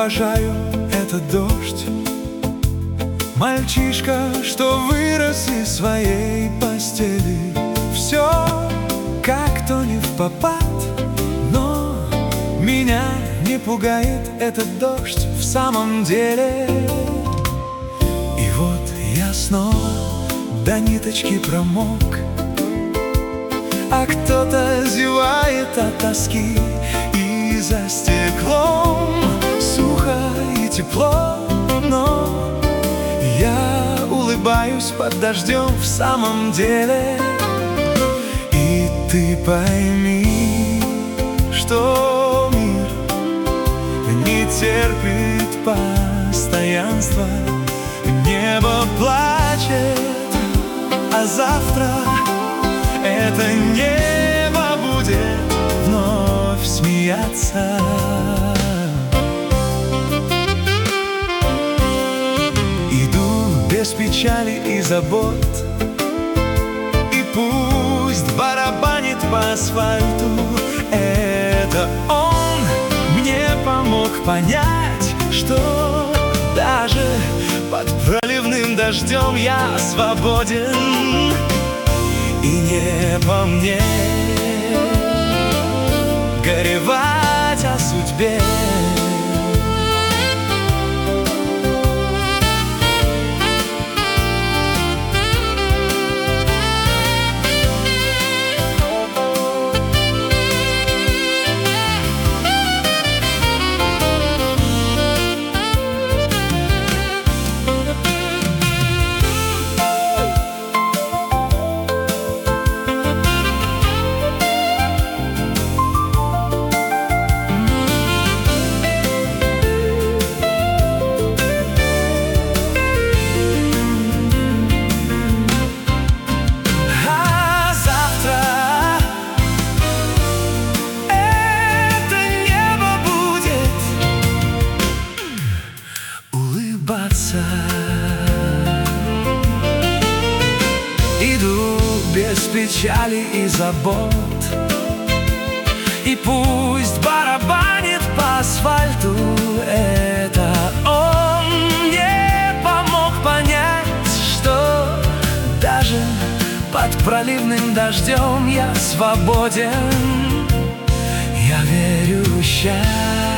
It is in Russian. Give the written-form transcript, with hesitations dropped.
обожаю этот дождь. Мальчишка, что вырос из своей постели. Все как-то не впопад, но меня не пугает этот дождь в самом деле. И вот я снова до ниточки промок, а кто-то зевает от тоски. И за стеклом сухо и тепло, но я улыбаюсь под дождем в самом деле. И ты пойми, что мир не терпит постоянства. Небо плачет, а завтра это небо будет вновь смеяться. Иду без печали и забот, и пусть барабанит по асфальту. Это он мне помог понять, что даже под проливным дождем я свободен. И не по мне горевать о судьбе. Иду без печали и забот, и пусть барабанит по асфальту. Это он мне помог понять, что даже под проливным дождем я свободен. Я верю в счастье.